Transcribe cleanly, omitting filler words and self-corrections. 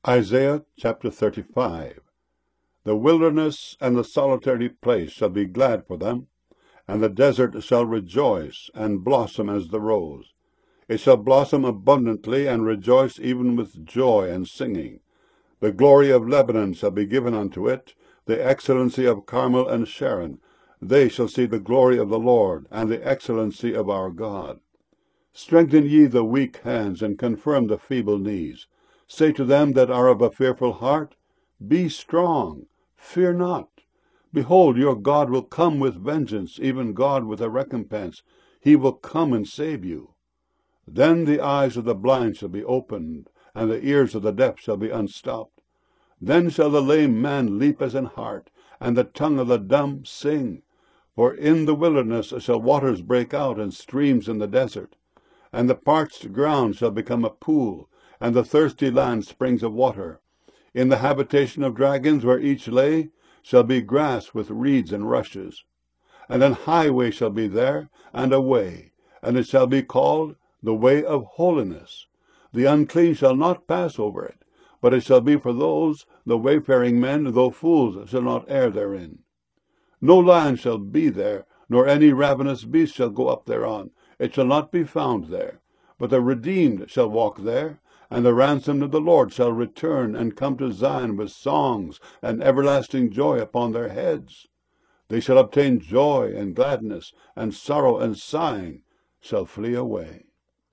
Isaiah chapter 35. The wilderness and the solitary place shall be glad for them, and the desert shall rejoice and blossom as the rose. It shall blossom abundantly and rejoice even with joy and singing. The glory of Lebanon shall be given unto it, the excellency of Carmel and Sharon. They shall see the glory of the Lord, and the excellency of our God. Strengthen ye the weak hands, and confirm the feeble knees. Say to them that are of a fearful heart, Be strong, fear not. Behold, your God will come with vengeance, even God with a recompense. He will come and save you. Then the eyes of the blind shall be opened, and the ears of the deaf shall be unstopped. Then shall the lame man leap as an hart, and the tongue of the dumb sing. For in the wilderness shall waters break out, and streams in the desert. And the parched ground shall become a pool, and the thirsty land springs of water. In the habitation of dragons, where each lay, shall be grass with reeds and rushes. And an highway shall be there, and a way, and it shall be called the way of holiness. The unclean shall not pass over it, but it shall be for those, the wayfaring men, though fools shall not err therein. No lion shall be there, nor any ravenous beast shall go up thereon. It shall not be found there. But the redeemed shall walk there, and the ransomed of the Lord shall return and come to Zion with songs and everlasting joy upon their heads. They shall obtain joy and gladness, and sorrow and sighing shall flee away.